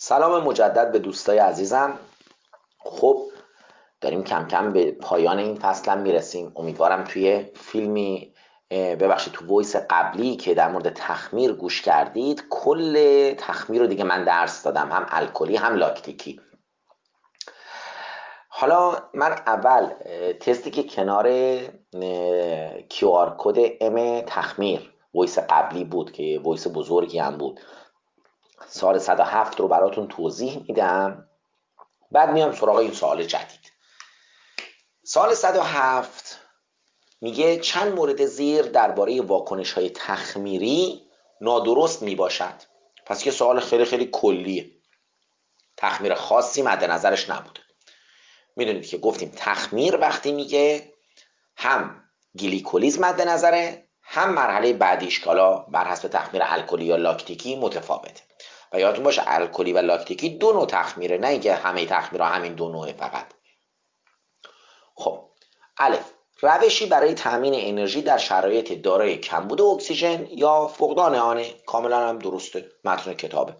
سلام مجدد به دوستای عزیزم. خب داریم کم کم به پایان این فصل هم میرسیم. امیدوارم توی فیلمی ببخشید تو وایس قبلی که در مورد تخمیر گوش کردید کل تخمیر رو دیگه من درس دادم، هم الکلی هم لاکتیکی. حالا من اول تستی که کنار QR کد ام تخمیر وایس قبلی بود که وایس بزرگی هم بود، سال 107 رو براتون توضیح میدم، بعد میام سراغ این سوال جدید. سال 107 میگه چند مورد زیر درباره واکنش‌های تخمیری نادرست میباشد. پس یه سوال خیلی خیلی کلیه، تخمیر خاصی مد نظرش نبوده. میدونید که گفتیم تخمیر وقتی میگه هم گلیکولیز مد نظره، هم مرحله بعدیش کالا بر حسب تخمیر الکلی یا لاکتیکی متفاوته. و یادتون باشه الکلی و لاکتیکی دو نوع تخمیره، نه اینکه همه تخمیرها همین دو نوعه فقط. خب الف، روشی برای تامین انرژی در شرایط دارای کمبود اکسیژن یا فقدان آنه. کاملا هم درسته، متن کتابه،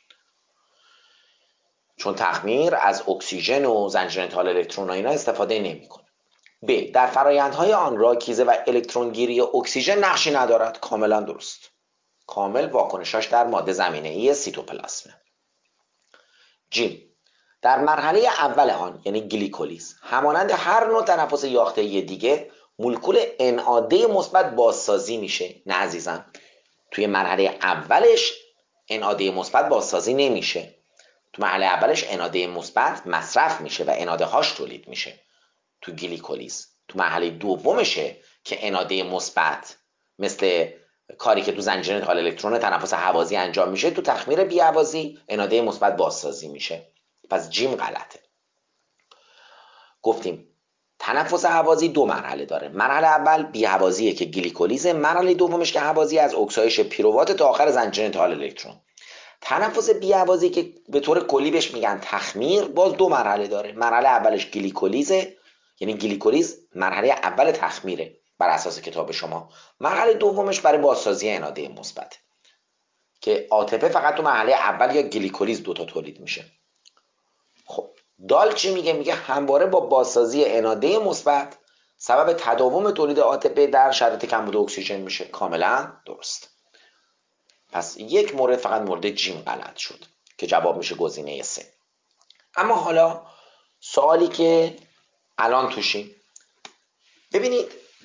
چون تخمیر از اکسیژن و زنجیره انتقال الکترون و اینا استفاده نمیکنه. ب، در فرایندهای آن راکیزه و الکترونگیری اکسیژن نقشی ندارد. کاملا درست، کامل واکنشاش در ماده زمینه‌ای سیتوپلاسمه. ج، در مرحله اول آن یعنی گلیکولیز همانند هر نوع تنفس یافته‌ای دیگه مولکول NAD مثبت بازسازی میشه. نه عزیزم، توی مرحله اولش NAD مثبت بازسازی نمیشه. تو مرحله اولش NAD مثبت مصرف میشه و NAD هاش تولید میشه تو گلیکولیز. تو مرحله دومشه که NAD مثبت مثل کاری که تو زنجیره انتقال الکترون تنفس هوازی انجام میشه، تو تخمیر بی‌هوازی NAD مثبت بازسازی میشه. پس جیم غلطه. گفتیم تنفس هوازی دو مرحله داره. مرحله اول بی‌هوازیه که گلیکولیزه، مرحله دومش که هوازی از اکسایش پیروات تا آخر زنجیره انتقال الکترون. تنفس بی‌هوازی که به طور کلی بهش میگن تخمیر باز دو مرحله داره. مرحله اولش گلیکولیزه، یعنی گلیکولیز مرحله اول تخمیره بر اساس کتاب شما. مرحله دومش برای بازسازی NAD مثبت که ATP فقط تو مرحله اول یا گلیکولیز دوتا تولید میشه. خب دال چی میگه؟ میگه همواره با بازسازی NAD مثبت سبب تداوم تولید ATP در شرایط کمبود اکسیژن میشه. کاملا درست. پس یک مورد فقط مورد جیم غلط شد که جواب میشه گزینه 3. اما حالا سوالی که الان توشیم، ببینید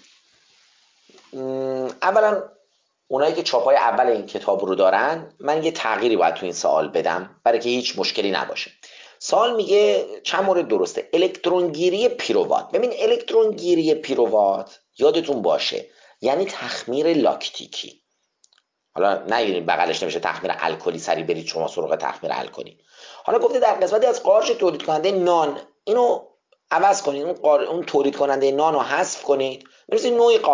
اولا اونایی که چاپای اول این کتاب رو دارن، من یه تغییری باید تو این سوال بدم برای که هیچ مشکلی نباشه. سوال میگه چند مورد درسته. الکترونگیری پیروات. ببین الکترونگیری پیروات یادتون باشه یعنی تخمیر لاکتیکی. حالا نگیرید بغلش نمیشه تخمیر الکلی، سری برید شما سراغ تخمیر الکلی. حالا گفته در قسمتی از قارچ تولید کننده نان، اینو عوض کنید، اون تولید کننده نان رو حذف کنید، بنویسید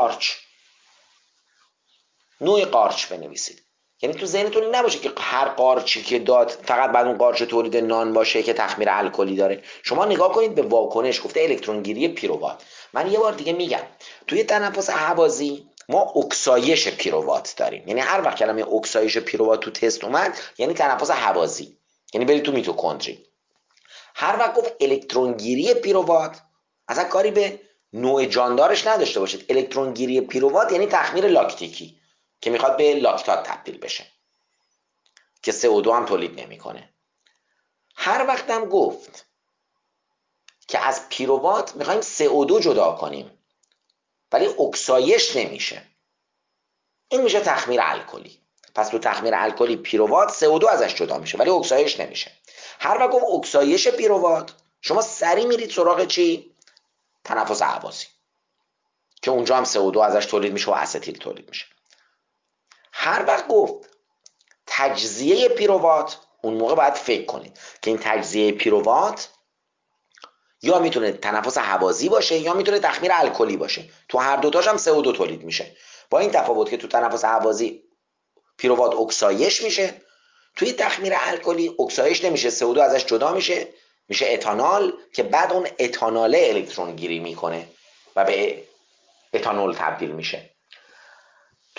نوع قارچ بنویسید. یعنی تو ذهنتون نباشه که هر قارچی که داد فقط بعد اون قارچ تولید نان باشه که تخمیر الکلی داره. شما نگاه کنید به واکنش. گفته الکترونگیری پیروات. من یه بار دیگه میگم توی تنفس هوازی ما اکسایش پیروات داریم. یعنی هر وقت کلمه اکسایش پیروات تو تست اومد یعنی تنفس هوازی، یعنی برید تو میتوکندری. هر وقت گفت الکترونگیری پیروات اصلا کاری به نوع جاندارش نداشته باشید. الکترونگیری پیروات یعنی تخمیر لاکتیکی که میخواد به لاکتات تبدیل بشه که CO2 هم تولید نمیکنه. هر وقت هم گفت که از پیروات میخوایم CO2 جدا کنیم ولی اکسایش نمیشه، این میشه تخمیر الکلی. پس تو تخمیر الکلی پیروات CO2 ازش جدا میشه ولی اکسایش نمیشه. هر وقت گفت اکسایش پیروات شما سری میرید سراغ چی؟ تنفس هوازی که اونجا هم CO2 ازش تولید میشه و استیل تولید میشه. هر وقت گفت تجزیه پیروات، اون موقع باید فکر کنید که این تجزیه پیروات یا میتونه تنفس هوازی باشه یا میتونه تخمیر الکلی باشه. تو هر دوتاش هم CO2 تولید میشه، با این تفاوت که تو تنفس هوازی پیروات اکسایش میشه، توی تخمیر الکلی اکسایش نمیشه، CO2 ازش جدا میشه، میشه اتانال که بعد اون اتاناله الکترون گیری میکنه و به اتانول تبدیل میشه.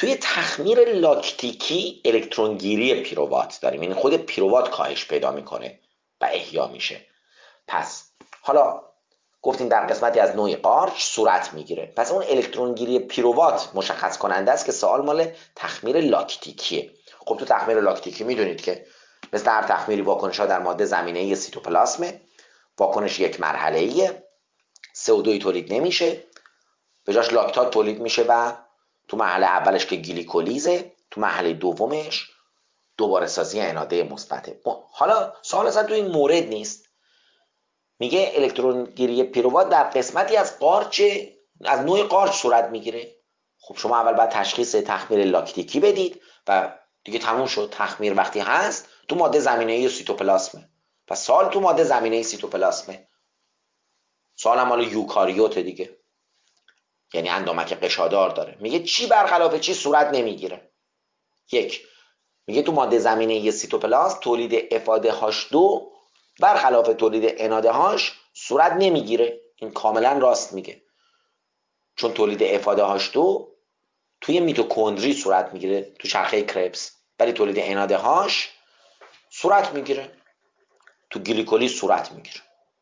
توی تخمیر لاکتیکی الکترونگیری پیروات داریم، یعنی خود پیروات کاهش پیدا میکنه و احیا میشه. پس حالا گفتیم در قسمتی از نوع قارچ صورت میگیره، پس اون الکترونگیری پیروات مشخص کننده است که سوال مال تخمیر لاکتیکیه. خب تو تخمیر لاکتیکی میدونید که مثل هر تخمیری واکنش ها در ماده زمینه‌ای سیتوپلاسمه، واکنش یک مرحله‌ایه، CO2 تولید نمیشه، به جاش لاکتات تولید میشه و تو مرحله اولش که گلیکولیزه، تو مرحله دومش دوباره سازی اناده مثبته. حالا سوال اصلا تو این مورد نیست، میگه الکترونگیری پیروات در قسمتی از قارچ، از نوع قارچ صورت میگیره. خب شما اول باید تشخیص تخمیر لاکتیکی بدید و دیگه تموم شد. تخمیر وقتی هست تو ماده زمینه‌ای سیتوپلاسمه، پس سوال تو ماده زمینه‌ای سیتوپلاسمه. سوال هم مال یوکاریوت دیگه، یعنی اندامک قشادار داره. میگه چی برخلاف چی صورت نمیگیره؟ یک، میگه تو ماده زمینه‌ای سیتوپلاسم تولید افاده هاش دو برخلاف تولید اناده هاش صورت نمیگیره. این کاملا راست میگه، چون تولید افاده هاش دو توی میتوکندری صورت میگیره، تو چرخه کربس، ولی تولید اناده هاش صورت میگیره تو گلیکولیز صورت میگیره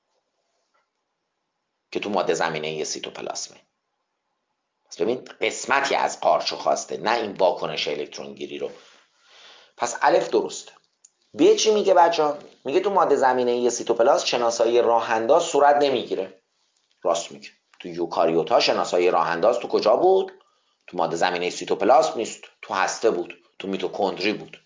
که تو ماده زمینه‌ای سیتوپلاسمه. پس ببین قسمتی از قارچو خواسته، نه این واکنش الکترونگیری رو. پس الف درسته. ب چی میگه بچه‌ها؟ میگه تو ماده زمینه‌ای سیتوپلاسم شناسایی راه انداز صورت نمیگیره. راست میگه. تو یوکاریوتا شناسایی راه انداز تو کجا بود؟ تو ماده زمینه سیتوپلاسم نیست، تو هسته بود، تو میتوکندری بود.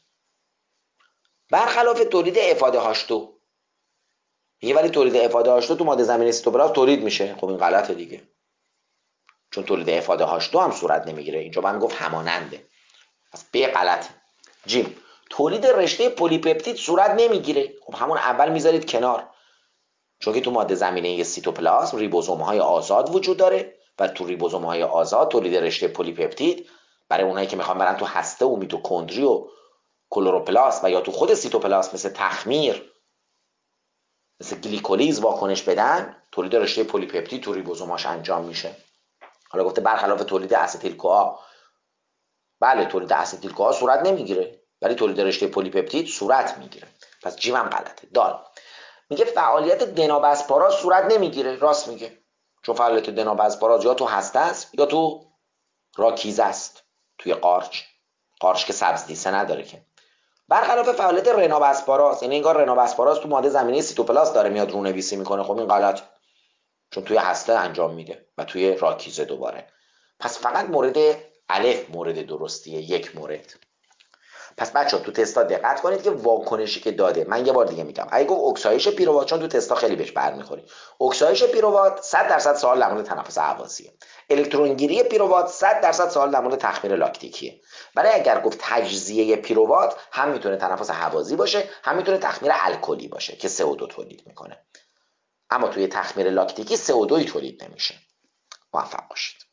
برخلاف تولید افاده هاش دو. میگه ولی تولید افاده هاش دو تو ماده زمینه سیتوپلاسم تولید میشه. خب این غلطه دیگه، چون تولید افاده هاش دو هم صورت نمیگیره. اینجا من میگفت هماننده، پس ب غلطه. جیم، تولید رشته پلیپپتید صورت نمیگیره. خب همون اول میذارید کنار، چون که تو ماده زمینه سیتوپلاسم ریبوزوم‌های آزاد وجود داره و تو ریبوزوم‌های آزاد تولید رشته پلیپپتید برای اونایی که میخوان برن تو هسته و میتوکندری و کلوروپلاست و یا تو خود سیتوپلاسم مثل تخمیر، مثل گلیکولیز واکنش بدن، تولید رشته پلیپپتید تو ریبوزوماش انجام میشه. حالا گفته برخلاف تولید استیل کوآ، بله تولید استیل کوآ صورت نمیگیره ولی تولید رشته پلیپپتید صورت میگیره. پس جیم هم غلطه. دال میگه فعالیت دنابسپاراز صورت نمیگیره. راست میگه، چون فعالیت دنابسپاراز یا تو هسته است یا تو راکیزه است. توی قارچ که سبز دیسه نداره که. برخلاف فعالیت رنابسپاراز، یعنی انگار رنابسپاراز تو ماده زمینه سیتوپلاست داره میاد رونویسی میکنه. خب این غلط، چون توی هسته انجام میده و توی راکیزه دوباره. پس فقط مورد الف مورد درستیه، یک مورد. پس بچه‌ها تو تستا دقت کنید که واکنشی که داده، من یه بار دیگه میگم، اگه گفت اکسایش پیروات، چون تو تستا خیلی بهش برمیخوری، اکسایش پیروات 100% سوال در مورد تنفس هوازیه. الکترونگیری پیروات 100% سوال در مورد تخمیر لاکتیکیه. برای اگر گفت تجزیه پیروات، هم میتونه تنفس هوازی باشه، هم میتونه تخمیر الکلی باشه که CO2 تولید میکنه. اما توی تخمیر لاکتیکی CO2 تولید نمیشه. موفق باشید.